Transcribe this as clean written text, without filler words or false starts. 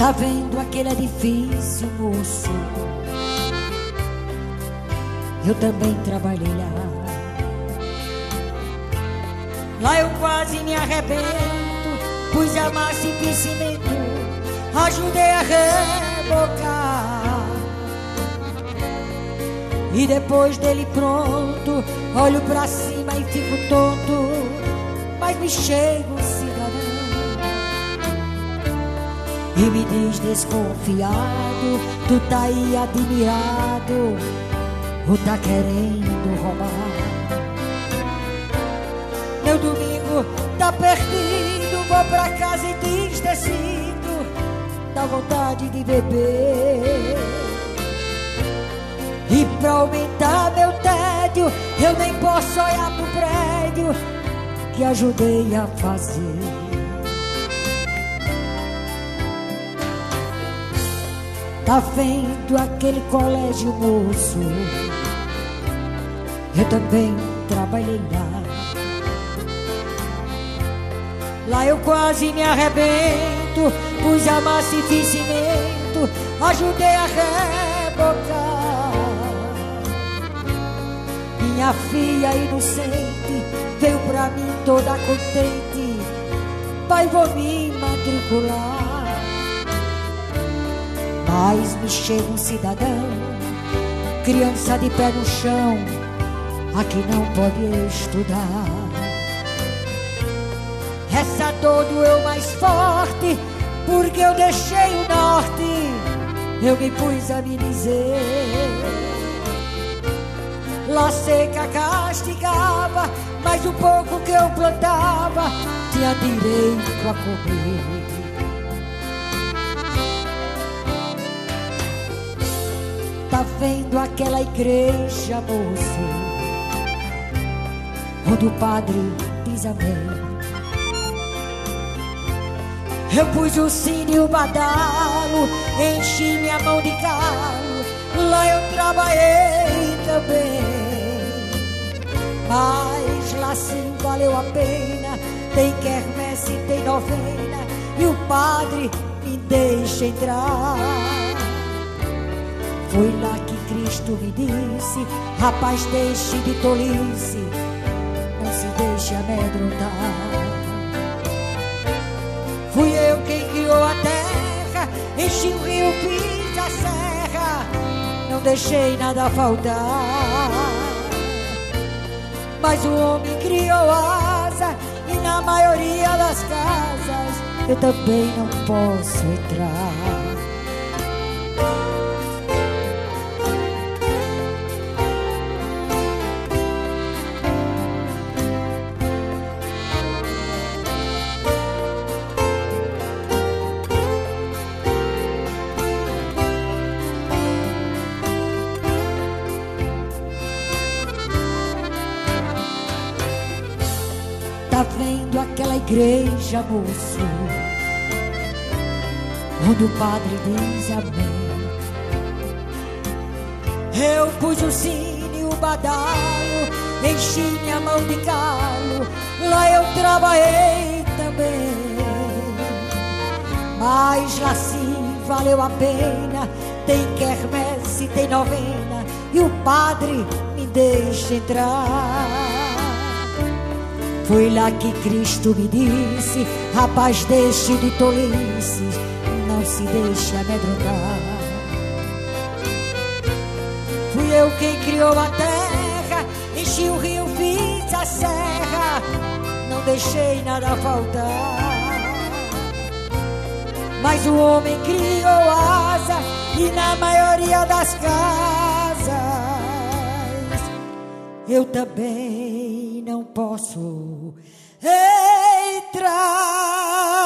Tá vendo aquele edifício, moço? Eu também trabalhei lá. Lá eu quase me arrebento, pus a massa e fiz cimento, ajudei a rebocar. E depois dele pronto, olho pra cima e fico tonto, mas me chega um cidadão e me diz desconfiado: tu tá aí admirado ou tá querendo roubar? Meu domingo tá perdido, vou pra casa entristecido, dá vontade de beber. E pra aumentar meu tédio, eu nem posso olhar pro prédio que ajudei a fazer. Tá vendo aquele colégio, moço? Eu também trabalhei lá. Lá eu quase me arrebento, pus a massa e fiz cimento, ajudei a rebocar. Minha filha inocente veio pra mim toda contente: pai, vou me matricular. Mas me chega um cidadão, criança de pé no chão, aqui não pode estudar. Essa dor doeu mais forte, porque eu deixei o norte, eu me pus a me dizer. Lá seca castigava, mas o pouco que eu plantava tinha direito a comer. Tá vendo aquela igreja, moço, onde o padre diz amém? Eu pus o sino e o badalo, enchi minha mão de calo, lá eu trabalhei também. Mas lá sim valeu a pena, tem quermesse, tem novena, e o padre me deixa entrar. Foi lá que Cristo me disse: rapaz, deixe de tolice, não se deixe amedrontar. Fui eu quem criou a terra, enchi o rio, fiz a serra, não deixei nada faltar. Mas o homem criou asa, e na maioria das casas eu também não posso entrar. Tá vendo aquela igreja, moço, onde o padre diz amém? Eu pus o sino e o badalo, enchi minha mão de calo, lá eu trabalhei também. Mas lá sim valeu a pena, tem quermesse, tem novena, e o padre me deixa entrar. Foi lá que Cristo me disse: rapaz, deixe de tolice, não se deixe amedrontar. Fui eu quem criou a terra, enchi o rio, fiz a serra, não deixei nada faltar. Mas o homem criou asa, e na maioria das casas eu também não posso entrar.